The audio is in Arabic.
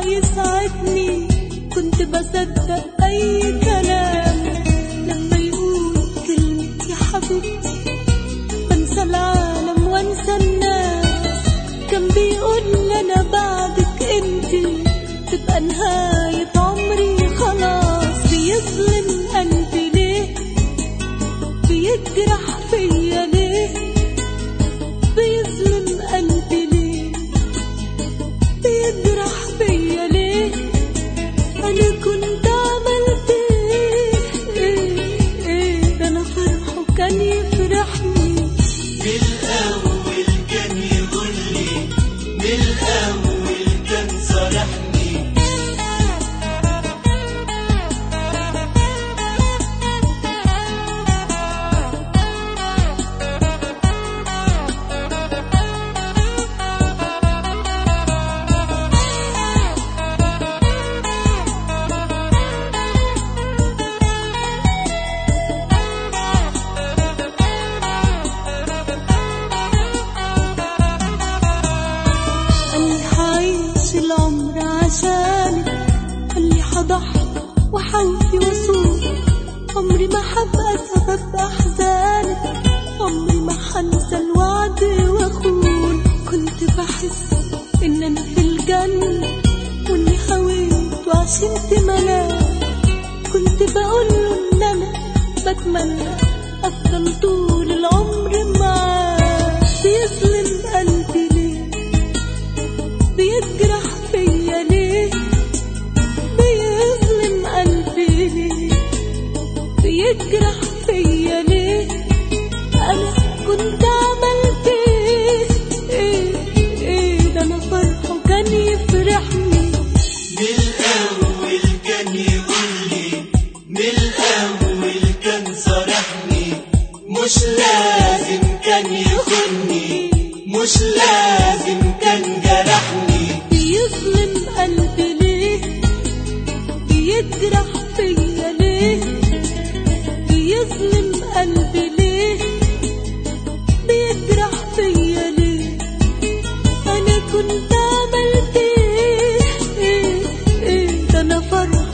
يسعدني كنت بصدق أي كلام لما يقول كلمة يا حبيبتي، بنسى العالم وانسى الناس. كان بيقول أنا بعدك انتي تبقى نهاية عمري خلاص. بيظلم قلبي ليه، بيجرح فيا ليه، بيظلم قلبي ليه، بيجرح فيا ليه. أنا كنت عملت ايه ده أنا فرحه كان يفرحني. بالأول كان يقولي، بالأول كان صرحني. العمر عشانك، اللي هضحي وحوفي وصول. عمري ما هبقى سبب أحزانك، عمري ما هنسى الوعد وأخون. كنت بحس إن أنا في الجنة وإني هويت وعشمت ملاك. كنت بقوله إن أنا بتمنى أفضل طول العمر معاك. بيظلم قلبي ليه، بيجرح فيا ليه، بيظلم قلبي ليه، بيجرح فيا ليه. أنا كنت عملت ايه ده أنا فرحه كان يفرحني. بالأول كان يقولي، بالأول كان صرحني. مش لازم كان يخوني، مش لازم كان جرحني. بيظلم قلبي ليه، بيجرح فيا ليه، بيظلم قلبي ليه، بيجرح فيا ليه. أنا كنت عملت ايه ده أنا فرحة